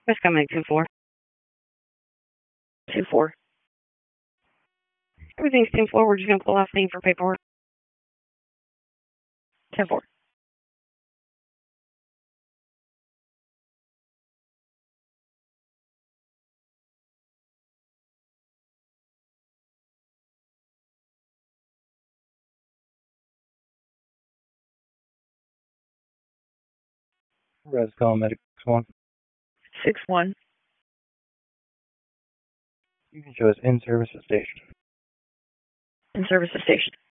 West coming 2-4. 2-4. Everything's 10-4. We're just going to pull off thing for paperwork. 10-4. Res call medic 1. 6-1. You can show us in service at station. In service at station.